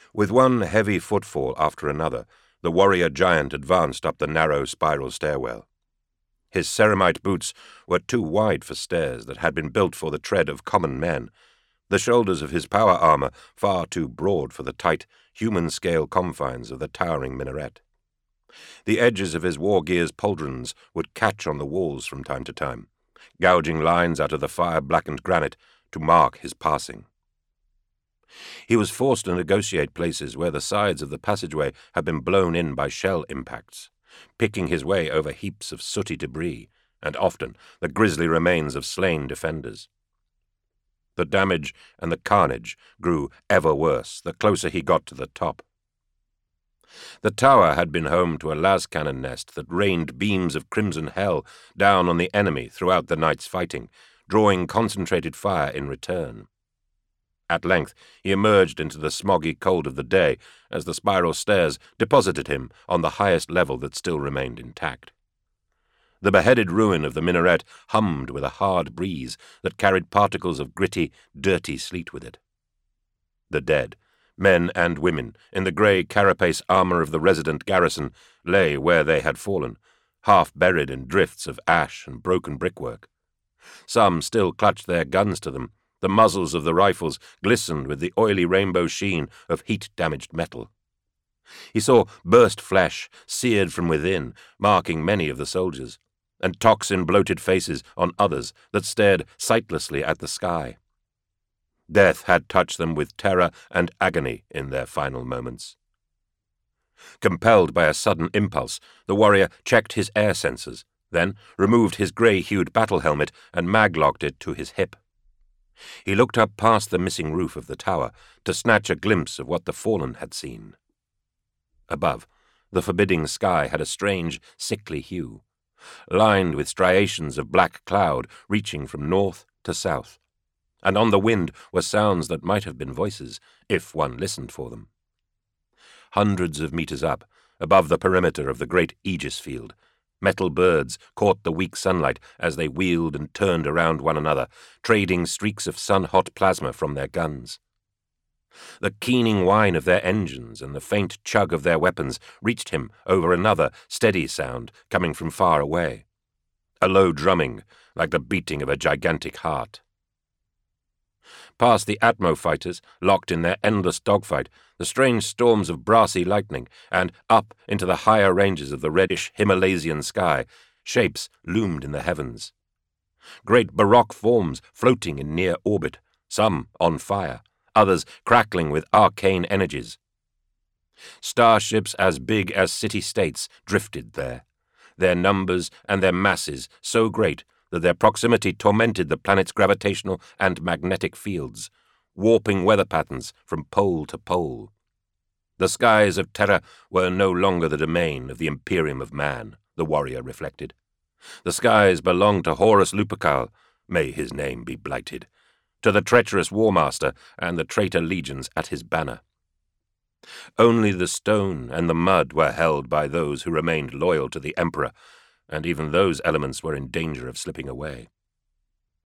With one heavy footfall after another, the warrior giant advanced up the narrow spiral stairwell. His ceramite boots were too wide for stairs that had been built for the tread of common men, the shoulders of his power armor far too broad for the tight, human-scale confines of the towering minaret. The edges of his war gear's pauldrons would catch on the walls from time to time, gouging lines out of the fire-blackened granite to mark his passing. He was forced to negotiate places where the sides of the passageway had been blown in by shell impacts, picking his way over heaps of sooty debris, and often the grisly remains of slain defenders. The damage and the carnage grew ever worse the closer he got to the top. The tower had been home to a las cannon nest that rained beams of crimson hell down on the enemy throughout the night's fighting, drawing concentrated fire in return. At length he emerged into the smoggy cold of the day as the spiral stairs deposited him on the highest level that still remained intact. The beheaded ruin of the minaret hummed with a hard breeze that carried particles of gritty, dirty sleet with it. The dead, men and women, in the grey carapace armor of the resident garrison, lay where they had fallen, half buried in drifts of ash and broken brickwork. Some still clutched their guns to them. The muzzles of the rifles glistened with the oily rainbow sheen of heat-damaged metal. He saw burst flesh, seared from within, marking many of the soldiers, and toxin-bloated faces on others that stared sightlessly at the sky. Death had touched them with terror and agony in their final moments. Compelled by a sudden impulse, the warrior checked his air sensors, then removed his grey-hued battle helmet and maglocked it to his hip. He looked up past the missing roof of the tower to snatch a glimpse of what the fallen had seen. Above, the forbidding sky had a strange, sickly hue, lined with striations of black cloud reaching from north to south, and on the wind were sounds that might have been voices, if one listened for them. Hundreds of meters up, above the perimeter of the great Aegis field, metal birds caught the weak sunlight as they wheeled and turned around one another, trading streaks of sun-hot plasma from their guns. The keening whine of their engines and the faint chug of their weapons reached him over another steady sound coming from far away, a low drumming like the beating of a gigantic heart. Past the Atmo fighters, locked in their endless dogfight, the strange storms of brassy lightning, and up into the higher ranges of the reddish Himalaysian sky, shapes loomed in the heavens. Great baroque forms floating in near orbit, some on fire, others crackling with arcane energies. Starships as big as city-states drifted there, their numbers and their masses so great that their proximity tormented the planet's gravitational and magnetic fields, warping weather patterns from pole to pole. The skies of Terra were no longer the domain of the Imperium of Man, the warrior reflected. The skies belonged to Horus Lupercal, may his name be blighted, to the treacherous War Master and the traitor legions at his banner. Only the stone and the mud were held by those who remained loyal to the Emperor, and even those elements were in danger of slipping away.